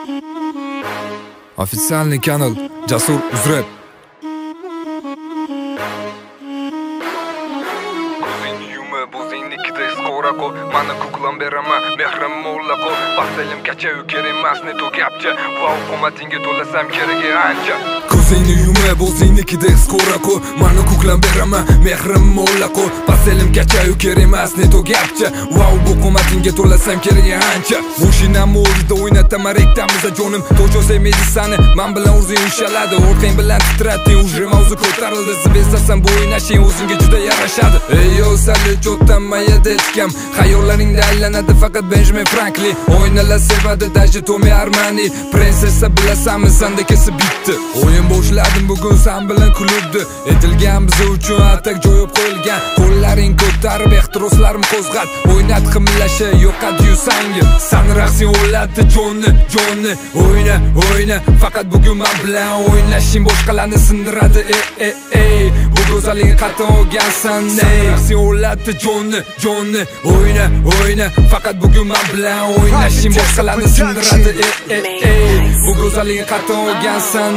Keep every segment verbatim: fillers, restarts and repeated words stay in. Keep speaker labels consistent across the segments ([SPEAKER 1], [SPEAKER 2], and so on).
[SPEAKER 1] Официальный канал Jasur Uzrep.
[SPEAKER 2] Mana kuklam beraman, mehrim mo'llaqo. Baxtilim kacha kerak emas, ne to gapcha. Va hukumatinga to'lasam kerak ancha.
[SPEAKER 1] Ko'zingni yumib, o'zingnikida his ko'raqo. Mana kuklam beraman, mehrim mo'llaqo. Baxtilim kacha kerak emas, ne to gapcha. Va hukumatinga to'lasam kerak ancha. Mashinam o'zida o'ynataman rektamizda jonim. To'jo sevmaydi sani, men bilan o'zing ushaladi. O'rtang bilan titratdi, ujre mavzu ko'tarildi. Zibestasan bu o'ynashing o'zingga juda yarashadi. Ey yo, sali cho'tdan mayada echkam. Xayollaringda aylanadi faqat Benjamin Franklin. O'ynalar sevadi daji Tommy Armani. Prinsessa bilasanmi sanda kesib bitdi. O'yin boshladim bugun sen bilan klubda. Etilgan biz uchun atak joyib qo'yilgan. Qo'llaring ko'tarib ehtiroslarim qo'zg'at. O'ynat qimlashi yo'qat yusangim. San raqsing o'ladi jonni, jonni. O'yna, o'yna, faqat bugun men bilan o'ynashing boshqalarni sindiradi. E e e. Bu go'zallik qattiq olgansan. Raqsing o'ladi jonni, jonni. O'yna, o'yna, faqat bugun men bilan o'ynashing boshqalarni sindiradi. E e e. Bu go'zallik qattiq olgansan.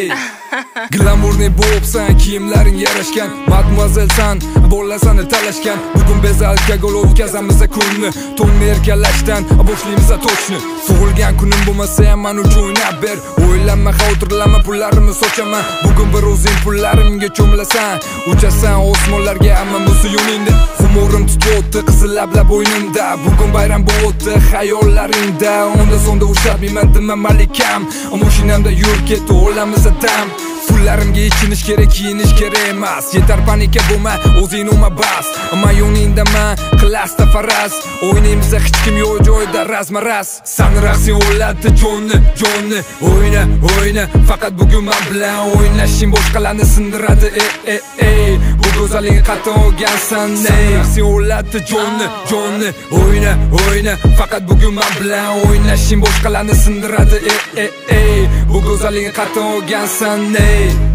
[SPEAKER 1] Glamourni bo'psan, kiyimlaring yarashgan. Mademoiselle san, bolasani talashgan. Bugun bez alkogol o'tkazamiz kunni. To'nni erkalashdan boshlaymiz to'shni. Tug'ilgan kunim bo'lmasa ham men uchun o'ynab ber. O'ylanma, xotirlama, pullarimni sochaman. Bugun bir o'zing pullarimga cho'mlasan. Uchasan osmonlarga, hamma musi yo'lingda. Humorim tutdi qizil lablab o'ynimda. Bugun bayram bo'ldi xayollaringda. Onda sonda ushlab yemandimman malikam. Mashinamda yur ket, o'lamiz dam. Pullarimga ichinish kerak, kiyinish kerak emas. Yetar panika bo'lma, o'zing noma bas. Men yo'ningdaman, klasda faraz. O'ynaymiz hech kim yo'q joyda razma-raz. San raqsing o'ladi jonni, jonni. O'yna, o'yna, faqat bugun men bilan o'ynashing boshqalarni sindiradi. E e e. Bu go'zallik qattiq olgansan. Raqsing o'ladi jonni, jonni. O'yna, o'yna, faqat bugun men bilan o'ynashing boshqalarni sindiradi. E e e. Bu go'zallik qattiq olgansan.